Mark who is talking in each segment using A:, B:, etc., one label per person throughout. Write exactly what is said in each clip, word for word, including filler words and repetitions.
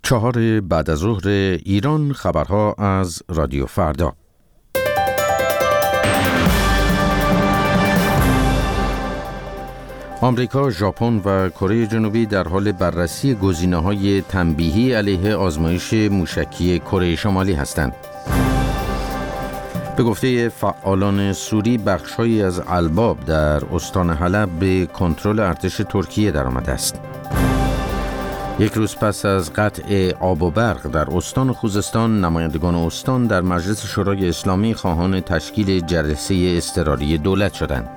A: چهار بعد از ظهر ایران، خبرها از رادیو فردا. آمریکا، ژاپن و کره جنوبی در حال بررسی گزینه‌های تنبیهی علیه آزمایش موشکی کره شمالی هستند. به گفته فعالان سوری، بخش‌هایی از الباب در استان حلب به کنترل ارتش ترکیه درآمده است. یک روز پس از قطع آب و برق در استان خوزستان، نمایندگان استان در مجلس شورای اسلامی خواهان تشکیل جلسه اضطراری دولت شدند.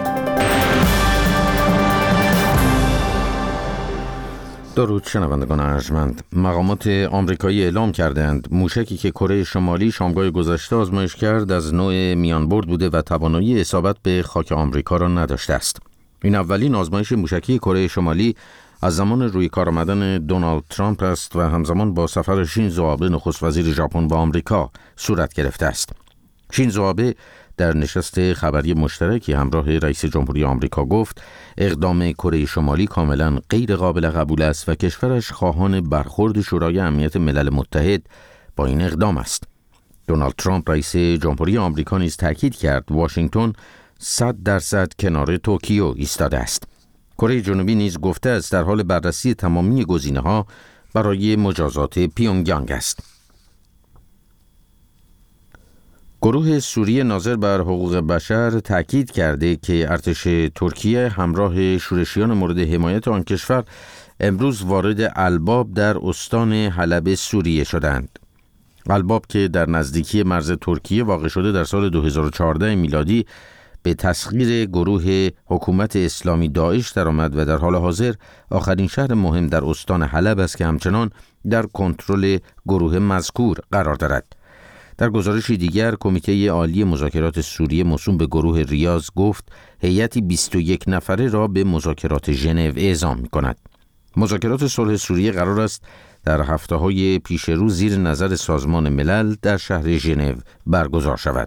A: درود شنوندگان ارجمند. مقامات آمریکایی اعلام کردند موشکی که کره شمالی شامگاه گذشته آزمایش کرد از نوع میانبرد بوده و توانایی اصابت به خاک آمریکا را نداشته است. این اولین آزمایش موشکی کره شمالی از زمان روی کار آمدن دونالد ترامپ است و همزمان با سفر شینزو آبه نخست وزیر ژاپن و آمریکا صورت گرفته است. شینزو آبه در نشست خبری مشترکی همراه رئیس جمهوری آمریکا گفت اقدام کره شمالی کاملا غیر قابل قبول است و کشورش خواهان برخورد شورای امنیت ملل متحد با این اقدام است. دونالد ترامپ رئیس جمهوری آمریکا نیز تاکید کرد واشنگتن صد درصد کنار توکیو ایستاده است. کره جنوبی نیز گفته است در حال بررسی تمامی گزینه‌ها برای مجازات پیونگیانگ است. گروه سوری ناظر بر حقوق بشر تاکید کرده که ارتش ترکیه همراه شورشیان مورد حمایت آن کشور امروز وارد الباب در استان حلب سوریه شدند. الباب که در نزدیکی مرز ترکیه واقع شده در سال دو هزار و چهارده میلادی به تسخیر گروه حکومت اسلامی داعش درآمد و در حال حاضر آخرین شهر مهم در استان حلب است که همچنان در کنترل گروه مذکور قرار دارد. در گزارشی دیگر، کمیته عالی مذاکرات سوریه موسوم به گروه ریاض گفت هیئتی بیست و یک نفره را به مذاکرات ژنو اعزام می‌کند. مذاکرات صلح سوریه قرار است در هفته‌های پیش رو زیر نظر سازمان ملل در شهر ژنو برگزار شود.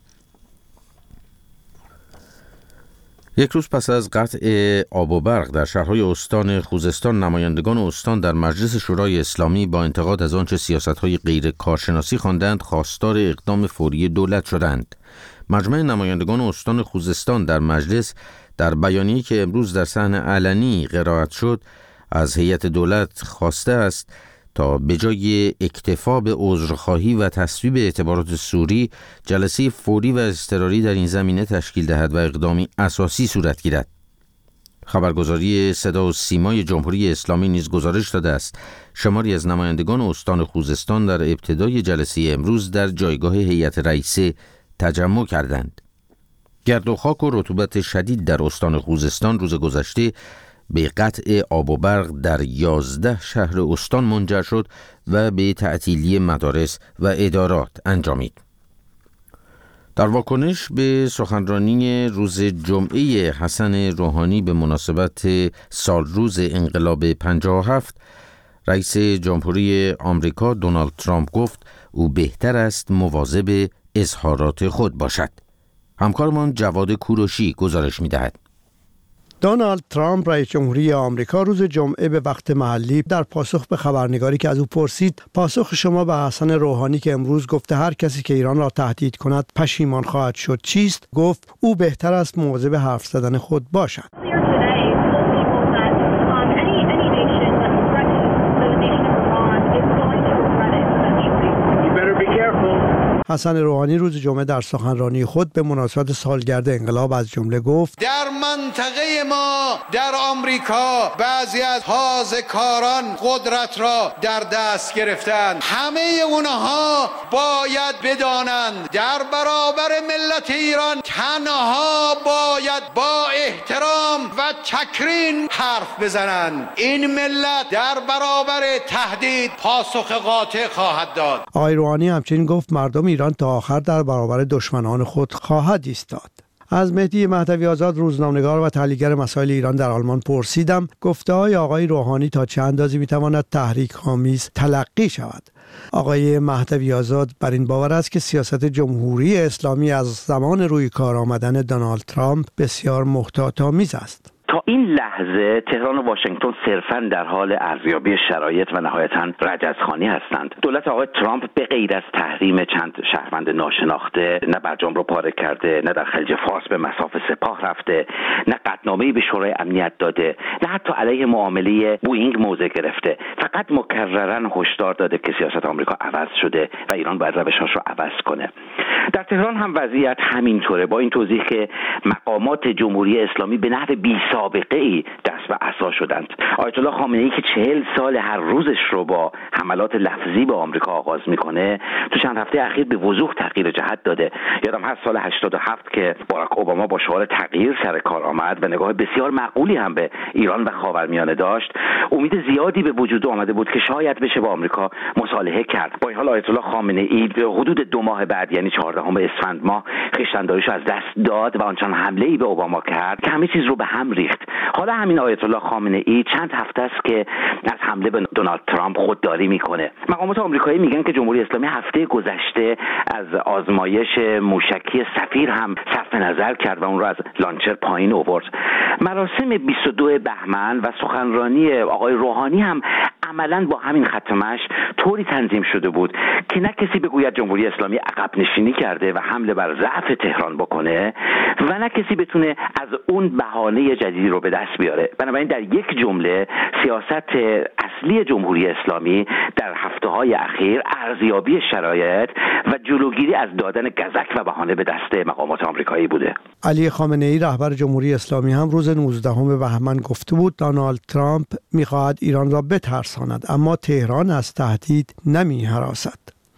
A: یک روز پس از قطع آب و برق در شهرهای استان خوزستان، نمایندگان استان در مجلس شورای اسلامی با انتقاد از آنچه سیاست‌های غیر کارشناسی خواندند خواستار اقدام فوری دولت شدند. مجمع نمایندگان استان خوزستان در مجلس در بیانیه‌ای که امروز در صحن علنی قرائت شد از هیئت دولت خواسته است تا به جای اکتفا به عذرخواهی و تصویب اعتبارات سوری، جلسه فوری و اضطراری در این زمینه تشکیل دهد و اقدامی اساسی صورت گیرد. خبرگزاری صدا و سیمای جمهوری اسلامی نیز گزارش داده است شماری از نمایندگان استان خوزستان در ابتدای جلسه امروز در جایگاه هیئت رئیسه تجمع کردند. گرد و خاک و رطوبت شدید در استان خوزستان روز گذشته به قطع آب و برق در یازده شهر استان منجر شد و به تعطیلی مدارس و ادارات انجامید. در واکنش به سخنرانی روز جمعه حسن روحانی به مناسبت سالروز انقلاب پنجاه و هفت، رئیس جمهوری آمریکا دونالد ترامپ گفت او بهتر است مواظب اظهارات خود باشد. همکارمان جواد کوروشی گزارش می‌دهد.
B: دونالد ترامپ رئیس جمهوری آمریکا روز جمعه به وقت محلی در پاسخ به خبرنگاری که از او پرسید پاسخ شما به حسن روحانی که امروز گفته هر کسی که ایران را تهدید کند پشیمان خواهد شد چیست؟ گفت او بهتر است مواظب حرف زدن خود باشد. حسن روحانی روز جمعه در سخنرانی خود به مناسبت سالگرد انقلاب از جمله گفت
C: در منطقه ما در آمریکا بعضی از حاضرکاران قدرت را در دست گرفتند. همه اونها باید بدانند در برابر ملت ایران تنها باید با احترام و تکریم حرف بزنند. این ملت در برابر تهدید پاسخ قاطع خواهد داد.
B: آقای روحانی همچنین گفت مردم ایران تا آخر در برابر دشمنان خود خواهد ایستاد. از مهدی مهدوی آزاد، روزنامه‌نگار و تحلیلگر مسائل ایران در آلمان پرسیدم گفته‌های آقای روحانی تا چه اندازه می‌تواند تحریک‌آمیز تلقی شود. آقای مهدوی آزاد بر این باور است که سیاست جمهوری اسلامی از زمان روی کار آمدن دونالد ترامپ بسیار محتاط‌آمیز است.
D: تا این لحظه تهران و واشنگتن صرفاً در حال ارزیابی شرایط و نهایتاً رجزخوانی هستند. دولت آقای ترامپ به غیر از تحریم چند شهروند ناشناخته نه برجام رو پاره کرده، نه در خلیج فارس به مصاف سپاه رفته، نه قطعنامه‌ای به شورای امنیت داده، نه حتی علیه معامله بوئینگ موضع گرفته. فقط مکرراً هشدار داده که سیاست آمریکا عوض شده و ایران باید روش‌هاش رو عوض کنه. در تهران هم وضعیت همینطوره، با این توضیح که مقامات جمهوری اسلامی به نحو بی‌سابقه‌ای دست به عصا شدند. آیت الله خامنه‌ای که چهل سال هر روزش رو با حملات لفظی به آمریکا آغاز میکنه، تو چند هفته اخیر به وضوح تغییر جهت داده. یادم هست سال هشتاد و هفت که باراک اوباما با شعار تغییر سر کار آمد و نگاه بسیار معقولی هم به ایران و خاورمیانه داشت، امید زیادی به وجود آمده بود که شاید بشه با آمریکا مصالحه کرد. با این حال آیت الله خامنه‌ای حدود دو ماه بعد، یعنی چهاردهم اسفند ماه، خویشتنداریش از دست داد و آنچنان حمله‌ای به اوباما کرد که همه چیز رو به هم ریخت. حالا همین آیت الله خامنه‌ای چند هفته است که از حمله به دونالد ترامپ خودداری میکنه. مقامات آمریکایی میگن که جمهوری اسلامی هفته گذشته از آزمایش موشکی سفیر هم صرف نظر کرد و اون رو از لانچر پایین آورد. مراسم بیست و دو بهمن و سخنرانی آقای روحانی هم عملاً با همین خط مشی طوری تنظیم شده بود که نه کسی بگوید جمهوری اسلامی عقب نشینی کرده و حمله بر ضعف تهران بکنه و نه کسی بتونه از اون بهانه جدیدی رو به دست بیاره. بنابراین در یک جمله سیاست اصلی جمهوری اسلامی در هفته‌های اخیر ارزیابی شرایط و جلوگیری از دادن گزک و بهانه به دست مقامات آمریکایی بوده.
B: علی خامنه‌ای رهبر جمهوری اسلامی هم روز نوزدهم بهمن گفته بود دونالد ترامپ می‌خواهد ایران را بترساند، اما تهران از تهدید نمی‌هراسد.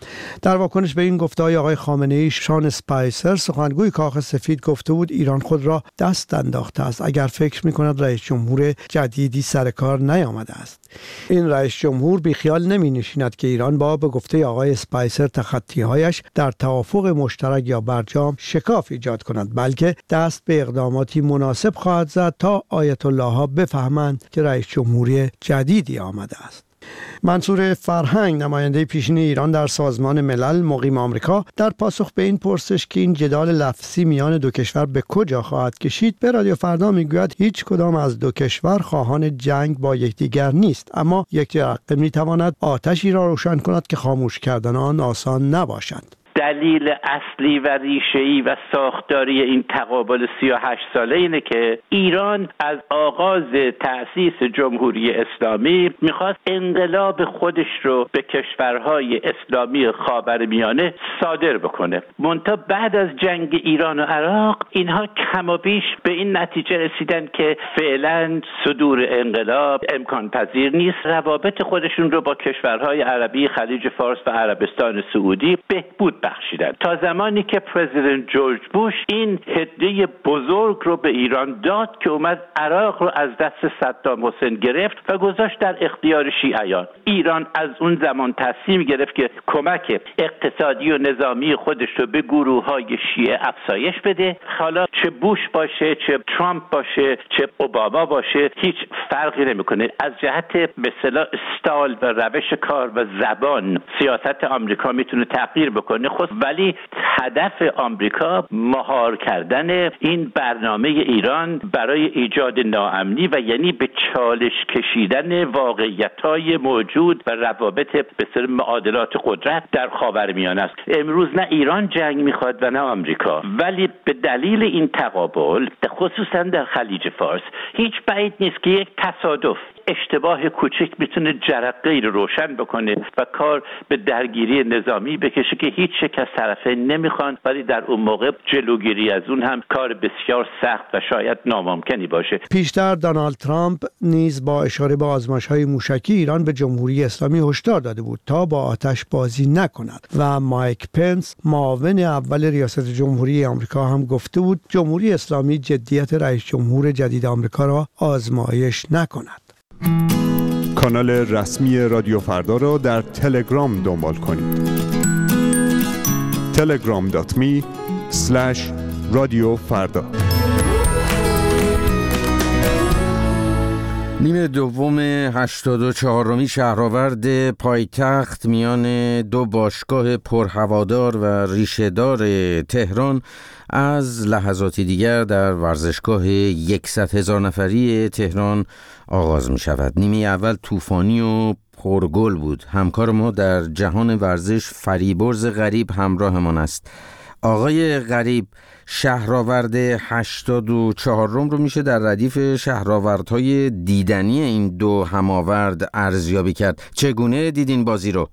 B: در واکنش به این گفته‌های آقای خامنه‌ای، شان اسپایسر سخنگوی کاخ سفید گفته بود ایران خود را دست انداخته است اگر فکر می‌کند رئیس جمهور جدیدی سر کار نیامده است. این رئیس جمهور بیخیال نمی‌نشیند که ایران با به گفته آقای اسپایسر تخطی‌هایش در توافق مشترک یا برجام شکاف ایجاد کند، بلکه دست به اقداماتی مناسب خواهد زد تا آیت الله‌ها بفهمند که رئیس جمهوری جدیدی آمده است. منصور فرهنگ، نماینده پیشین ایران در سازمان ملل مقیم آمریکا، در پاسخ به این پرسش که این جدال لفظی میان دو کشور به کجا خواهد کشید، به رادیو فردا میگوید هیچ کدام از دو کشور خواهان جنگ با یکدیگر نیست، اما یک جرقه میتواند آتشی را روشن کند که خاموش کردن آن آسان نباشد.
E: دلیل اصلی و ریشه‌ای و ساختاری این تقابل سی و هشت ساله اینه که ایران از آغاز تأسیس جمهوری اسلامی میخواست انقلاب خودش رو به کشورهای اسلامی خاورمیانه صادر بکنه. منتها بعد از جنگ ایران و عراق اینها کم و بیش به این نتیجه رسیدن که فعلا صدور انقلاب امکان پذیر نیست. روابط خودشون رو با کشورهای عربی خلیج فارس و عربستان سعودی بهبود بخشیدن تا زمانی که پرزیدنت جورج بوش این هدیه بزرگ رو به ایران داد که اومد عراق رو از دست صدام حسین گرفت و گذاشت در اختیار شیعیان. ایران از اون زمان تصمیم گرفت که کمک اقتصادی و نظامی خودش رو به گروه‌های شیعه افزایش بده. حالا چه بوش باشه، چه ترامپ باشه، چه اوباما باشه، هیچ فرقی نمیکنه. از جهت به اصطلاح استایل و روش کار و زبان سیاست آمریکا میتونه تغییر بکنه، خود ولی هدف آمریکا مهار کردن این برنامه ایران برای ایجاد ناامنی و یعنی به چالش کشیدن واقعیت‌های موجود و روابط به اصطلاح معادلات قدرت در خاورمیانه است. امروز نه ایران جنگ میخواد و نه آمریکا، ولی به دلیل این تقابل خصوصا در خلیج فارس هیچ بعید نیست که یک تصادف، اشتباه کوچک میتونه جرقه‌ای رو روشن بکنه و کار به درگیری نظامی بکشه که هیچ یک از طرفین نمیخوان، ولی در اون موقع جلوگیری از اون هم کار بسیار سخت و شاید ناممکنی باشه.
B: پیشتر دونالد ترامپ نیز با اشاره به آزمایش‌های موشکی ایران به جمهوری اسلامی هشدار داده بود تا با آتش بازی نکند و مایک پنس، معاون اول ریاست جمهوری آمریکا، هم گفته بود جمهوری اسلامی جدیت رئیس جمهور جدید آمریکا را آزمایش نکند.
F: کانال رسمی رادیو فردا را در تلگرام دنبال کنید. تلگرام دات می اسلش رادیو فردا.
A: نیمه دوم هشتاد و چهارمی شهرآورد پایتخت میان دو باشگاه پرهوادار و ریشه‌دار تهران از لحظاتی دیگر در ورزشگاه یکصد هزار نفری تهران آغاز می شود. نیمه اول طوفانی و پرگل بود. همکار ما در جهان ورزش فریبرز غریب همراهمان است. آقای غریب، شهرآورد هشتاد و چهارم رو میشه در ردیف شهرآوردهای دیدنی این دو هماورد ارزیابی کرد. چگونه دیدین بازی رو؟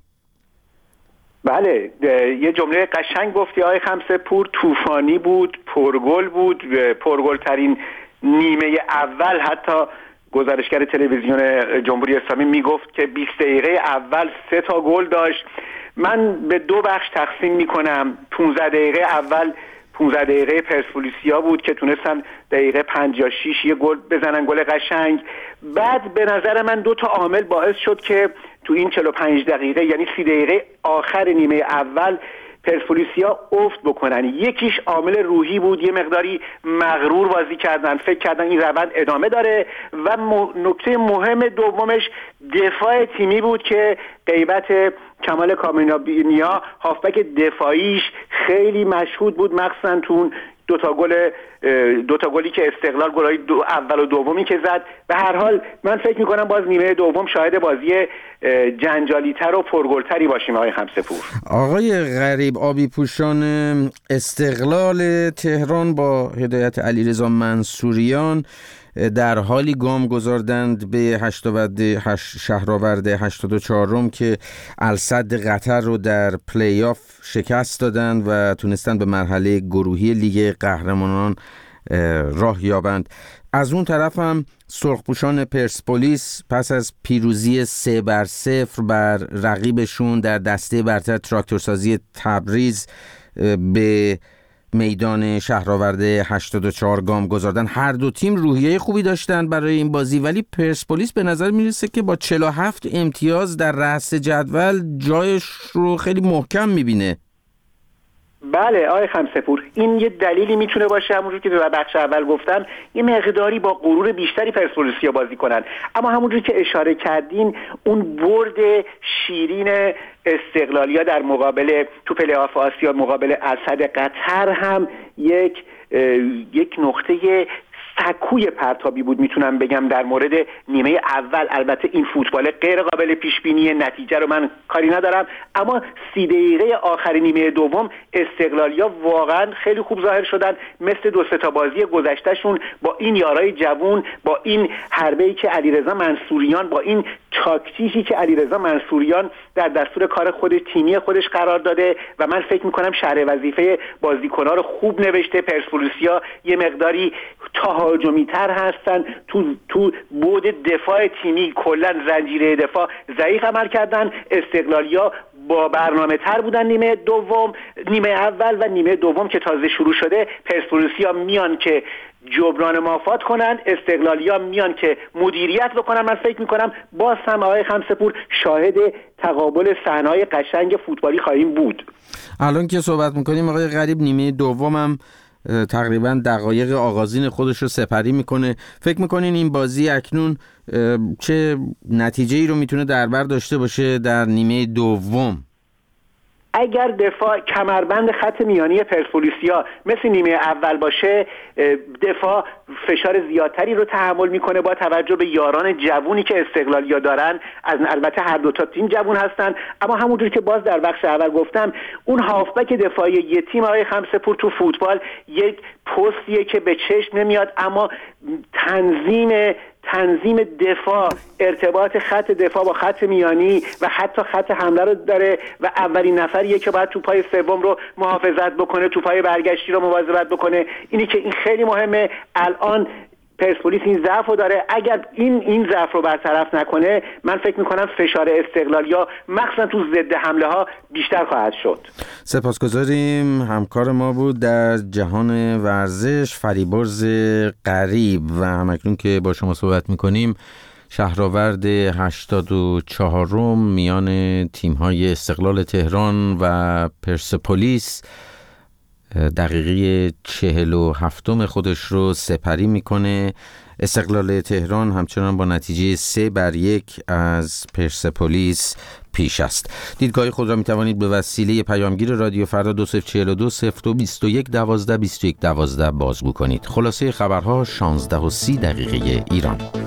G: بله، یه جمله قشنگ گفتی آقای خمسه پور. طوفانی بود، پرگل بود، پرگل ترین نیمه اول. حتی گزارشگر تلویزیون جمهوری اسلامی میگفت که بیست دقیقه اول سه تا گل داشت. من به دو بخش تقسیم میکنم. پانزده دقیقه اول پانزده دقیقه پرسپولیسیا بود که تونستن دقیقه پنجاه و شش یه گل بزنن، گل قشنگ. بعد به نظر من دو تا عامل باعث شد که تو این چهل و پنج دقیقه، یعنی سی دقیقه آخر نیمه اول، پرسپولیسیا افت بکنن. یکیش عامل روحی بود، یه مقداری مغرور بازی کردن، فکر کردن این روند ادامه داره. و نکته مهم دومش دفاع تیمی بود که غیبت کمال کامینابینیا، هافبک دفاعیش، خیلی مشهود بود، مخصوصا تو دو تا گل دو تا گلی که استقلال، گلای دو اول و دومی که زد. به هر حال من فکر می‌کنم باز نیمه دوم شاهد بازی جنجالی‌تر و پرگل‌تری باشیم آقای خمسه پور.
A: آقای غریب، آبی پوشان استقلال تهران با هدایت علیرضا منصوریان در حالی گام گذاردند به شهرآورد هشتاد و چهارم که السد قطر رو در پلی آف شکست دادند و تونستند به مرحله گروهی لیگ قهرمانان راه یابند. از اون طرف هم سرخپوشان پرسپولیس پس از پیروزی سه بر صفر بر رقیبشون در دسته برتر تراکتورسازی تبریز به میدان شهرآورد هشتاد و چهار گام گذاردن. هر دو تیم روحیه خوبی داشتن برای این بازی، ولی پرسپولیس به نظر میرسه که با چهل و هفت امتیاز در رأس جدول جایش رو خیلی محکم میبینه.
G: بله آقای خمسه پور، این یه دلیلی میتونه باشه، همونجور که در بخش اول گفتم، یه مقداری با غرور بیشتری پرسپولیسیا بازی کنن. اما همونجور که اشاره کردین، اون برد شیرین استقلالیا در مقابل تو پلی آف آسیا مقابل اسد قطر هم یک یک نقطه سکوی پرتابی بود میتونم بگم در مورد نیمه اول. البته این فوتبال غیر قابل پیش بینی، نتیجه رو من کاری ندارم، اما سی دقیقه آخر نیمه دوم استقلالیا واقعا خیلی خوب ظاهر شدن، مثل دو سه تا بازی گذشتهشون با این یارای جوون، با این حربه‌ای که علیرضا منصوریان، با این تاکتیکی که علیرضا منصوریان در دستور کار خود تیمی خودش قرار داده و من فکر میکنم شرح وظیفه بازیکن‌ها رو خوب نوشته. پرسپولیسیا یه مقداری تهاجمی‌تر هستن، تو تو بود دفاع تیمی کلا زنجیره دفاع ضعیف عمل کردن. استقلالیا با برنامه تر بودن نیمه دوم، نیمه اول و نیمه دوم که تازه شروع شده. پرسپولیسیا میان که جبران مافات کنن، استقلالیا میان که مدیریت بکنن. من فکر میکنم باز هم آقای خمسه پور شاهد تقابل صحنه‌های قشنگ فوتبالی خواهیم بود.
A: الان که صحبت میکنیم آقای غریب، نیمه دوم هم تقریبا دقایق آغازین خودش رو سپری میکنه. فکر میکنین این بازی اکنون چه نتیجه‌ای رو میتونه در بر داشته باشه در نیمه دوم؟
G: اگر دفاع کمربند خط میانی پرسپولیسیا مثل نیمه اول باشه، دفاع فشار زیادتری رو تحمل میکنه با توجه به یاران جوونی که استقلالیا دارن. از البته هر دو تا تیم جوون هستن، اما همونجور که باز در بخش اول گفتم، اون هافبک دفاعی یه تیم آقای خمسه پور تو فوتبال یک پستیه که به چشم نمیاد، اما تنظیم تنظیم دفاع، ارتباط خط دفاع با خط میانی و حتی خط حمله رو داره و اولین نفریه که باید توپای سوم رو محافظت بکنه، توپای برگشتی رو مواظبت بکنه. اینی که این خیلی مهمه. الان پرسپولیس این ضعف رو داره، اگر این این ضعف رو برطرف نکنه، من فکر میکنم فشار استقلالیا مخصوصا تو ضد حمله ها بیشتر خواهد شد.
A: سپاسگزاریم. همکار ما بود در جهان ورزش فریبرز غریب و همکنون که با شما صحبت میکنیم شهرآورد هشتاد و چهارم میان تیم‌های استقلال تهران و پرسپولیس دقیقه چهل و هفتم خودش رو سپری میکنه. استقلال تهران همچنان با نتیجه سه بر یک از پرسپولیس پیش است. دیدگاه خود را می توانید به وسیله پیامگیر رادیو فردا دو صفر چهل و دو صفر دو بیست و یک دوازده بیست و یک دوازده بازگو کنید. خلاصه خبرها شانزده و سی دقیقه ایران.